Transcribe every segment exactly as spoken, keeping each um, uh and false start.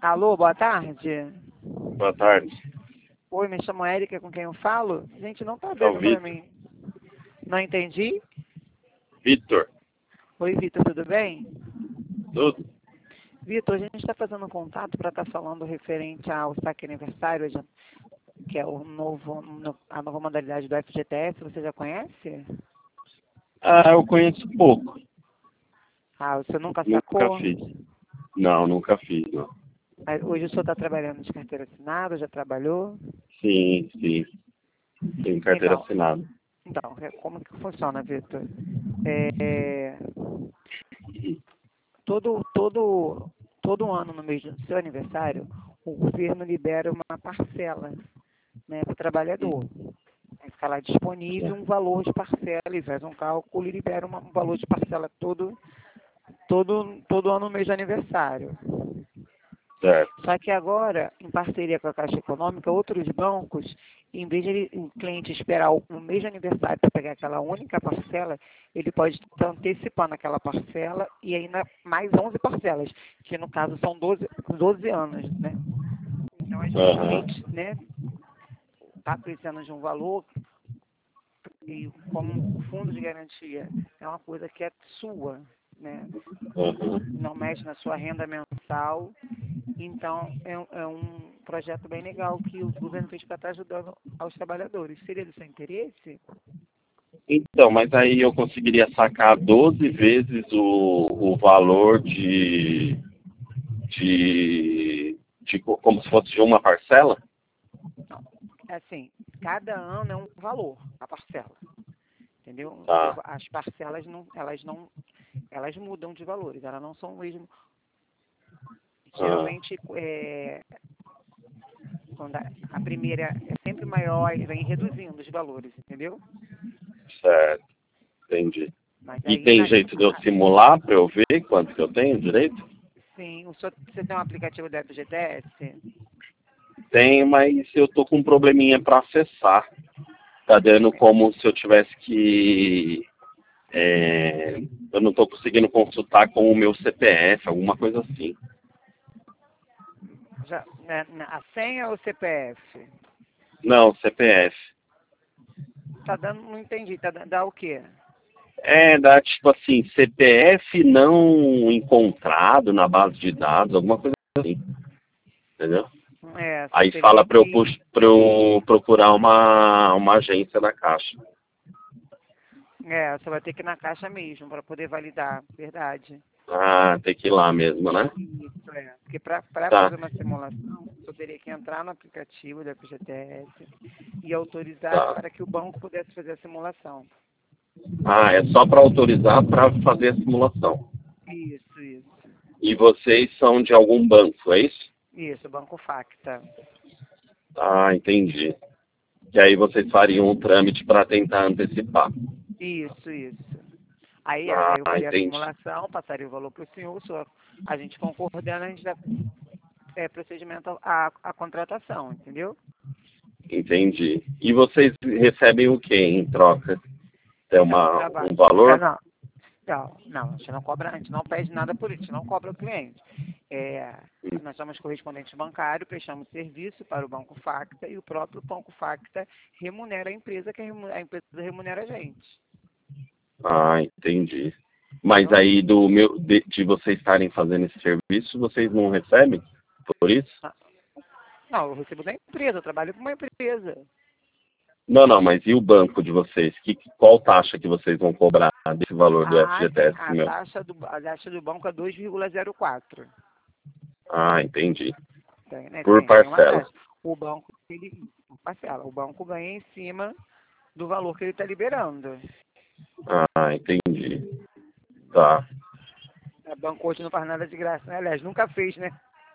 Alô, boa tarde. Boa tarde. Oi, me chamo Érica, com quem eu falo? Gente, não tá É o dando pra Vitor. mim. Não entendi? Vitor, Oi, Vitor, tudo bem? tudo? Vitor, a gente está fazendo um contato para estar falando referente ao saque aniversário, já- que é o novo, no- a nova modalidade do F G T S. Você já conhece? Ah, eu conheço pouco. Ah, você nunca Nunca sacou? fiz. Não, nunca fiz, não. Mas hoje o senhor está trabalhando de carteira assinada, já trabalhou? Sim, sim. Tenho carteira Então, assinada. então, é- como que funciona, Vitor? É, todo, todo, todo ano, no mês do seu aniversário, o governo libera uma parcela, né, para o trabalhador. Vai ficar lá disponível um valor de parcela, e faz um cálculo e libera uma- um valor de parcela todo, todo, todo ano no mês de aniversário. Certo. Só que agora, em parceria com a Caixa Econômica, outros bancos, em vez de ele- o cliente esperar o, o mês de aniversário para pegar aquela única parcela, ele pode estar antecipando aquela parcela e ainda mais onze parcelas, que no caso são doze doze anos, né? Então a gente Aham. cliente, né, está precisando de um valor e como o fundo de garantia é uma coisa que é sua, né? Aham. Não mexe na sua renda mensal. Então, é, um- é um projeto bem legal que o governo fez para estar ajudando aos trabalhadores. Seria do seu interesse? Então, mas aí eu conseguiria sacar doze vezes o, o valor de, de, de co- como se fosse de uma parcela? Não. É assim, cada ano é um valor, a parcela. Entendeu? O Tá. va- As parcelas não, elas não, elas mudam de valores, elas não são o mesmo. Ah, Geralmente, é, quando a, a primeira é sempre maior e vem reduzindo os valores, entendeu? certo. Entendi. Mas E aí, tem na, jeito de eu a- simular para eu ver quanto que eu tenho direito? sim, o senhor, você tem um aplicativo da F G T S? Tem, mas eu tô com um probleminha para acessar. Tá dando como se eu tivesse que. É, eu não estou conseguindo consultar com o meu C P F, alguma coisa assim. Já, na, na- a senha ou o C P F? Não, C P F. Tá dando, não entendi, tá dando, dá o quê? É, dá tipo assim, C P F não encontrado na base de dados, alguma coisa assim. Entendeu? É, você Aí teria fala para eu, que, pux- pra eu procurar uma, uma agência da Caixa. é, você vai ter que ir na caixa mesmo para poder validar, verdade. Ah, tem que ir lá mesmo, né? Isso, é. Porque para Tá, fazer uma simulação, você teria que entrar no aplicativo da F G T S e autorizar tá. para que o banco pudesse fazer a simulação. Ah, é só para autorizar para fazer a simulação. Isso, isso. E vocês são de algum banco, é isso? Isso, Banco Facta. Ah, entendi. Que aí vocês fariam um trâmite para tentar antecipar. Isso, isso. Aí, é, aí eu Ah, faria a entendi. simulação, passaria o valor para o senhor, o senhor, a gente concordando, a gente dá é, procedimento à, à contratação, entendeu? Entendi. E vocês recebem o que em troca? Tem Então, o uma, trabalho. um É, valor? não, não, não, a gente não cobra, a gente não pede nada por isso, a gente não cobra o cliente. É, nós somos correspondentes bancários, prestamos serviço para o Banco Facta e o próprio Banco Facta remunera a empresa, que a remu- a empresa remunera a gente. Ah, entendi. Mas Entendeu? aí do meu de, de vocês estarem fazendo esse serviço, vocês não recebem por isso? Ah, não, eu recebo da empresa, eu trabalho com uma empresa. Não, não, mas e o banco de vocês? Que, qual taxa que vocês vão cobrar desse valor do Ah, sim, F G T S a meu? taxa do, a taxa do banco é dois vírgula zero quatro. Ah, entendi. Tem, né? Por Tem, tem uma parcela. taxa. O banco, ele, parcela, o banco ganha em cima do valor que ele está liberando. Ah, entendi. Tá. A banco hoje não faz nada de graça, né? Aliás, nunca fez, né?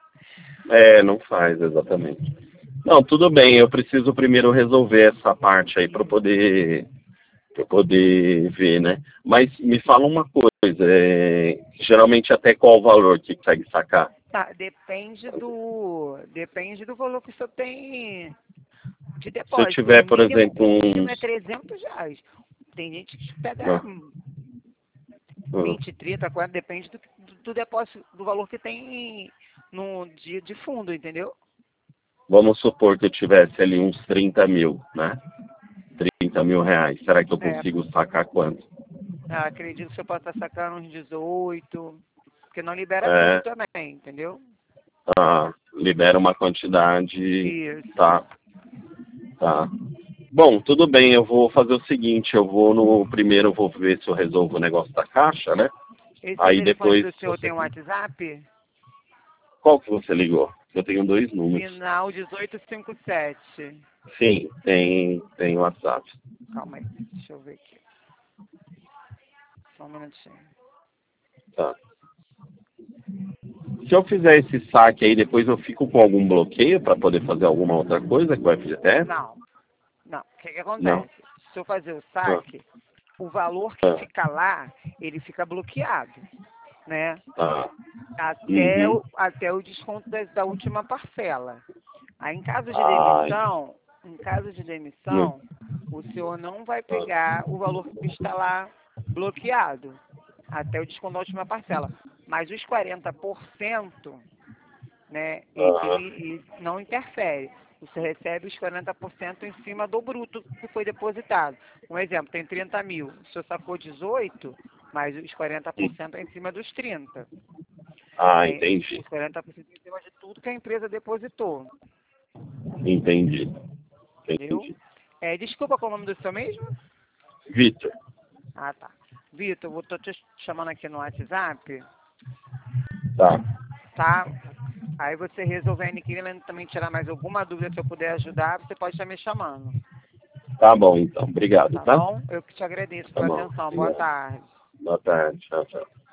É, não faz exatamente. Não, tudo bem. Eu preciso primeiro resolver essa parte aí para poder para poder ver, né? Mas me fala uma coisa. É, geralmente até qual o valor que consegue sacar? Tá, depende do, depende do valor que o senhor tem de Se eu depósito. tiver, O por mínimo, exemplo, o mínimo é uns. trezentos reais. Tem gente que pega Ah, hum, ah, vinte, trinta, quarenta, depende do, do, do depósito, do valor que tem no dia de fundo, entendeu? Vamos supor que eu tivesse ali uns trinta mil, né? trinta mil reais. Será que eu É, consigo sacar quanto? ah, acredito que você pode estar sacando uns dezoito, porque não libera É, tudo também, entendeu? ah, libera uma quantidade. Isso. Tá, tá. Bom, tudo bem, eu vou fazer o seguinte, eu vou no primeiro, eu vou ver se eu resolvo o negócio da caixa, né? Esse Aí telefone depois do senhor você. tem um WhatsApp? Qual que você ligou? Eu tenho dois números. Final dezoito cinquenta e sete. Sim, tem, tem WhatsApp. Calma aí, deixa eu ver aqui. Só um minutinho. Tá. Se eu fizer esse saque aí, depois eu fico com algum bloqueio para poder fazer alguma outra coisa com o F G T S? Não, não. O que, que Não. acontece? Se eu fazer o Ah, saque, o valor que ah, fica lá, ele fica bloqueado, né? tá. Até Uhum. o, até o desconto da, da última parcela. Aí, em caso de Ai. demissão, em caso de Hum. demissão, o senhor não vai Ah, pegar o valor que está lá bloqueado, até o desconto da última parcela. Mas os quarenta por cento, né, ele, ah, ele não interfere. Você recebe os quarenta por cento em cima do bruto que foi depositado. Um exemplo, tem trinta mil, o senhor sacou dezoito, mas os quarenta por cento é em cima dos trinta. ah, É, entendi. os quarenta por cento em cima de tudo que a empresa depositou. Entendi. Entendeu? Entendi. É, desculpa, qual é o nome do seu mesmo? Vitor. Ah, tá. Vitor, eu vou tô te chamando aqui no WhatsApp, Tá. tá? Aí você resolvendo aqui, também tirar mais alguma dúvida que eu puder ajudar, você pode estar me chamando. Tá bom, então. Obrigado, Tá tá? bom? Eu que te agradeço Tá pela bom. atenção. Boa Obrigado. tarde. Boa tarde. Tchau, tchau.